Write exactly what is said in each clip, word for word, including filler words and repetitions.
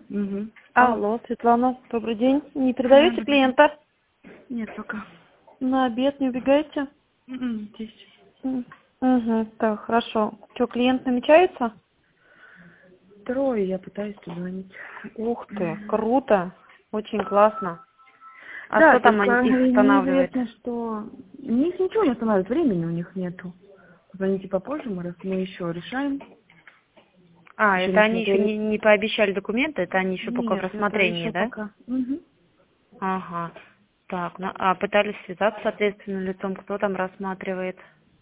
Угу. Алло, Светлана, добрый день. Не Ага, передаете добрый. клиента? Нет, пока. На обед не убегаете? М, Здесь. Угу, так, хорошо. Что, клиент намечается? Трое я пытаюсь позвонить. Ух ты, круто, очень классно. А Да, что там только они- их останавливает? неизвестно, что... У них ничего не останавливает, времени у них нету. Позвоните попозже, мы, раз... мы еще решаем. А, Еще это не они еще смотрели. не, не пообещали документы, это они еще пока в Нет, это рассмотрении, еще да? пока. Угу. Ага. Так, ну, а пытались связаться, соответственно, лицом, кто там рассматривает?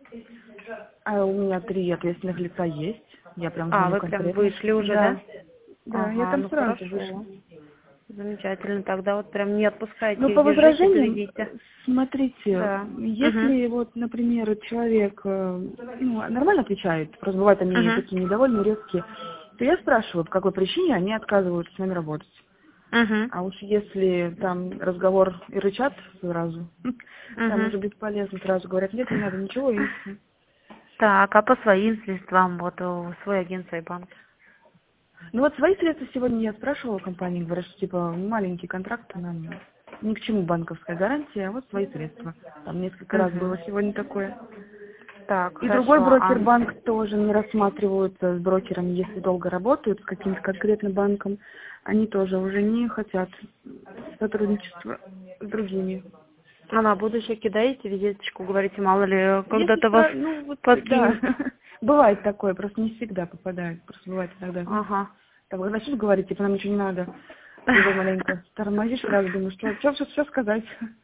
А у меня три ответственных лица есть. Я прям А, звоню вы прям конкретно. вышли уже, да? Да. Да, я Ага, там ну сразу вышла. хорошо. Замечательно. Тогда вот прям не Ну, отпускайте, по держите, возражениям, доведите. смотрите, Да. Угу. если вот, например, человек э, ну, нормально отвечает, просто бывают они Угу. такие недовольные, резкие, то я спрашиваю, по какой причине они отказываются с нами работать. Угу. А уж если там разговор и рычат сразу, там Угу. уже бесполезно, сразу говорят, нет, не надо ничего, и всё. Так, а по своим средствам, вот у свой агент, свой банк? Ну вот свои средства сегодня я спрашивала компании, говорят, что типа маленький контракт, нам ни к чему банковская гарантия, а вот свои средства. Там несколько раз было Угу. сегодня такое. Так, И другой хорошо. А... брокер, банк тоже не рассматриваются с брокерами, если долго работают с каким-то конкретным банком. Они тоже уже не хотят сотрудничества с другими. а на будущее кидаете визиточку, говорите, мало ли, Если когда-то вас спра... ну вот да, подкинет. бывает такое, просто не всегда попадает, просто бывает иногда, знаете. Ага. Там вы начнут говорить, типа нам ничего не надо, ты его маленько тормозишь сразу, думаешь, что, что, что, что сказать.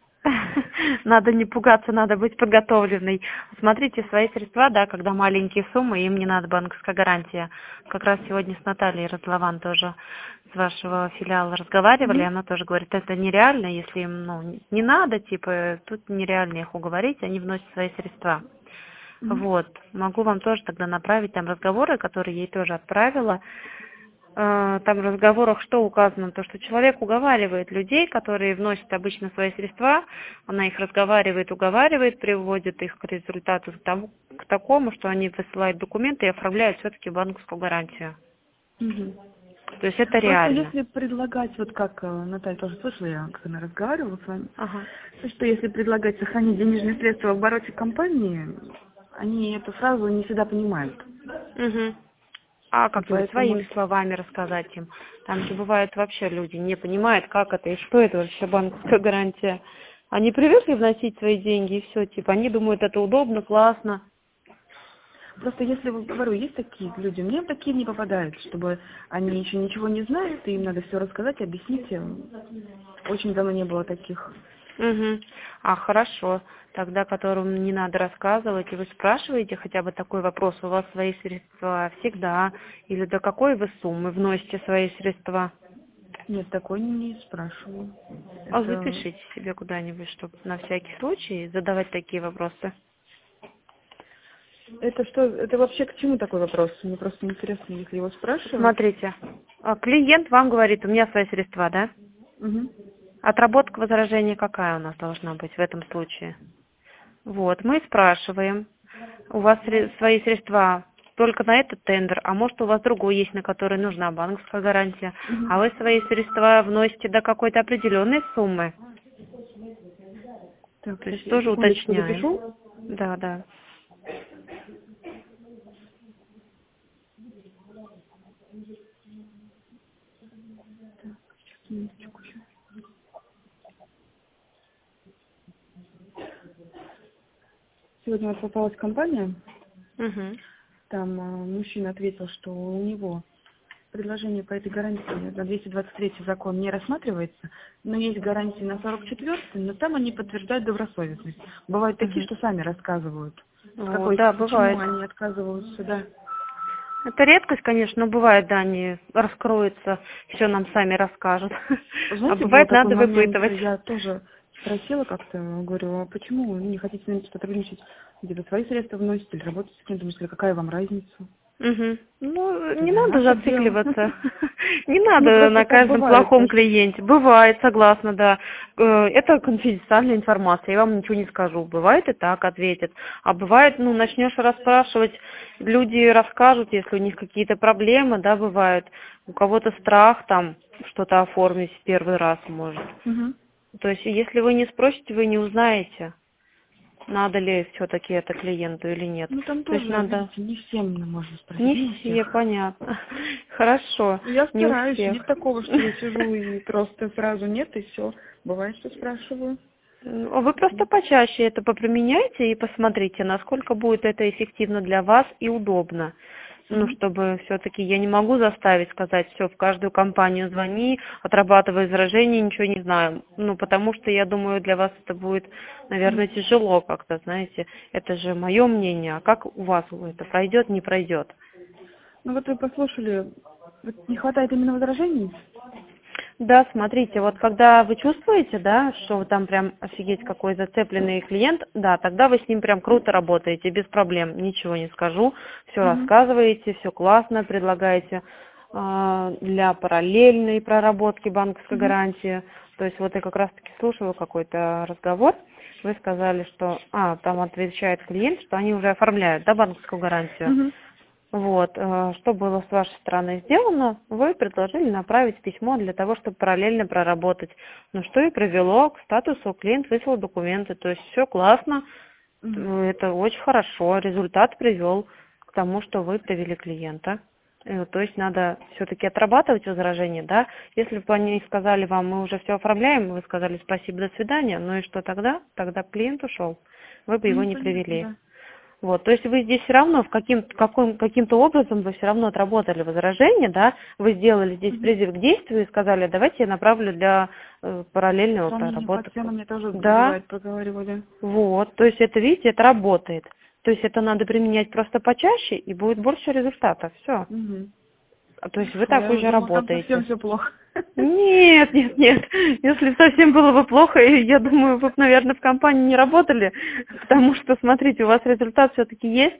Надо не пугаться, надо быть подготовленной. Смотрите, свои средства, да, когда маленькие суммы, им не надо банковская гарантия. Как раз сегодня с Натальей Разлован тоже с вашего филиала разговаривали, Мгм. она тоже говорит, это нереально, если им, ну, не надо, типа, тут нереально их уговорить, они вносят свои средства. Мгм. Вот, могу вам тоже тогда направить там разговоры, которые ей тоже отправила. Э, Там в разговорах что указано? То, что человек уговаривает людей, которые вносят обычно свои средства, она их разговаривает, уговаривает, приводит их к результату, к тому- к такому, что они высылают документы и оформляют все-таки банковскую гарантию. Мгм. То есть это Просто реально. если предлагать, вот как э, Наталья тоже слышала, я как она разговаривала с вами, Ага. то что если предлагать сохранить денежные средства в обороте компании, они эту фразу не всегда понимают. Мгм. А И как-нибудь поэтому, своими словами рассказать им. Там же бывает вообще люди не понимают, как это и что это вообще банковская гарантия. Они привыкли вносить свои деньги и все, типа, они думают, это удобно, классно. просто если, вот говорю, есть такие люди, мне такие не попадают, чтобы они еще ничего не знают, и им надо все рассказать, объяснить. им. Очень давно не было таких. Угу. А, хорошо. Тогда, которым не надо рассказывать, и вы спрашиваете хотя бы такой вопрос, у вас свои средства всегда, или до какой вы суммы вносите свои средства? Нет, такой не спрашиваю. А Это, запишите себе куда-нибудь, чтобы на всякий случай задавать такие вопросы. это что, это вообще к чему такой вопрос? Мне просто интересно, если его спрашивать. Смотрите, а, клиент вам говорит, у меня свои средства, да? Угу. Отработка возражения какая у нас должна быть в этом случае? Вот, мы спрашиваем, у вас сре- свои средства только на этот тендер, а может у вас другой есть, на который нужна банковская гарантия, Угу. а вы свои средства вносите до какой-то определенной суммы, Так, то сейчас есть я тоже секундочку уточняем. запишу. Да, да. Сейчас, минуточку еще. Сегодня вот попалась компания, Угу. там а, мужчина ответил, что у него предложение по этой гарантии на двести двадцать третий закон не рассматривается, но есть гарантии на сорок четвёртый, но там они подтверждают добросовестность. Бывают такие, Угу. что сами рассказывают, с Вот, какой, да, почему бывает. они отказываются, да. Это редкость, конечно, но бывает, да, они раскроются, все нам сами расскажут. Вы А знаете, был бывает, такой надо момент, выпытывать. я тоже спросила как-то, говорю, а почему вы не хотите с нами сотрудничать, где-то свои средства вносите или работаете с кем-то, если какая вам разница? Мгм. Ну, не Это надо наше дело. зацикливаться. Не Ну, надо просто на так каждом бывает плохом тоже. клиенте. Бывает, согласна, да. Э, Это конфиденциальная информация, я вам ничего не скажу. Бывает и так ответят. А бывает, ну, начнешь расспрашивать, люди расскажут, если у них какие-то проблемы, да, бывают. У кого-то страх там, что-то оформить в первый раз, может. Угу. То есть, если вы не спросите, вы не узнаете, надо ли все-таки это клиенту или нет. Ну там То есть тоже, надо... видите, не всем можно спросить. Не у все, всех. понятно. Хорошо. Я Не у стараюсь, всех. нет такого, что я сижу и просто сразу нет, и все. Бывает, что спрашиваю. Ну, Вы просто почаще это поприменяйте и посмотрите, насколько будет это эффективно для вас и удобно. Ну, Мгм. чтобы все-таки я не могу заставить сказать, все, в каждую компанию звони, отрабатывай возражения, ничего не знаю. Ну, потому что, я думаю, для вас это будет, наверное, тяжело как-то, знаете. Это же мое мнение. А как у вас это пройдет, не пройдет? Ну вот вы послушали, вот не хватает именно возражений? Да, смотрите, вот когда вы чувствуете, да, что вы там прям офигеть какой зацепленный клиент, да, тогда вы с ним прям круто работаете, без проблем, ничего не скажу, все Мгм. рассказываете, все классно, предлагаете э, для параллельной проработки банковской Мгм. гарантии. То есть вот я как раз-таки слушала какой-то разговор, вы сказали, что, а, там отвечает клиент, что они уже оформляют, да, банковскую гарантию. Мгм. Вот, э, что было с вашей стороны сделано, вы предложили направить письмо для того, чтобы параллельно проработать. Ну что и привело к статусу, клиент выслал документы, то есть все классно, Мгм. э, это очень хорошо, результат привел к тому, что вы привели клиента. Э, То есть надо все-таки отрабатывать возражения, да. Если бы они сказали вам, мы уже все оформляем, вы сказали спасибо, до свидания, ну и что тогда? Тогда клиент ушел, вы бы его Ну, не понятно, привели. да. Вот, то есть вы здесь все равно в каким, каком, каким-то образом вы все равно отработали возражение, да, вы сделали здесь Мгм. призыв к действию и сказали, давайте я направлю для э, параллельного Сомнения по проработки. ценам мне тоже Да, бывает, проговаривали. вот, то есть это, видите, это работает. То есть это надо применять просто почаще и будет больше результата, все. Угу. То есть вы Хорошо, так я уже думала, там совсем работаете. все плохо. Нет, нет, нет. Если совсем было бы плохо, я думаю, вы бы, наверное, в компании не работали, потому что, смотрите, у вас результат все-таки есть.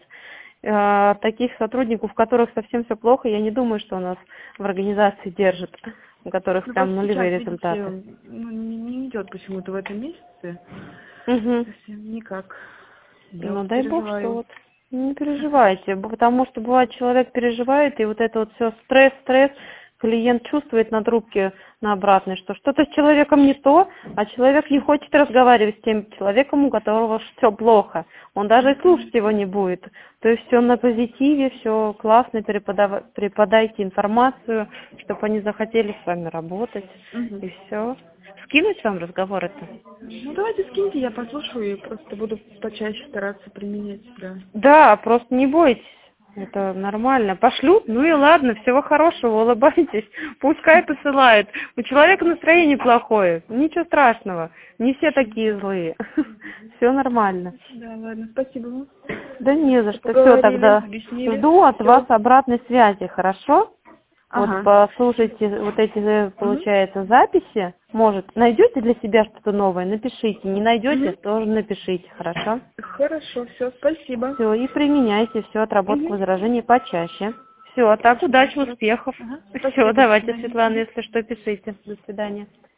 Э, Таких сотрудников, у которых совсем все плохо, я не думаю, что у нас в организации держат, у которых Ну, там просто сейчас, нулевые результаты. видите, ну, не, не идет почему-то в этом месяце. Угу. Совсем никак. Я Ну, вот дай бог, что переживаю. вот не переживайте, б- потому что бывает человек переживает, и вот это вот все стресс, стресс, клиент чувствует на трубке на обратной, что что-то с человеком не то, а человек не хочет разговаривать с тем человеком, у которого все плохо. Он даже и слушать его не будет. То есть все на позитиве, все классно, переподава- преподайте информацию, чтобы они захотели с вами работать, Мгм. и все. Скинуть вам разговор это? Ну, давайте скиньте, я послушаю и просто буду почаще стараться применять, да. Да, просто не бойтесь. Это нормально. Пошлют, ну и ладно, всего хорошего, улыбайтесь. Пускай посылают. У человека настроение плохое. Ничего страшного. Не все такие злые. Все нормально. Да, ладно, спасибо вам. Да не за Что что. Все, поговорили, тогда объяснили. жду от вас Все. обратной связи, хорошо? Вот Ага. послушайте вот эти, э, Угу. получается, записи. Может, найдете для себя что-то новое, напишите. Не найдете, Угу. тоже напишите, хорошо? Хорошо, все, спасибо. Все, и применяйте все, отработку Угу. возражений почаще. Все, а так удачи, Хорошо. успехов. Ага. Все, Спасибо, до давайте, свидания. Светлана, Мгм. если что, пишите. До свидания.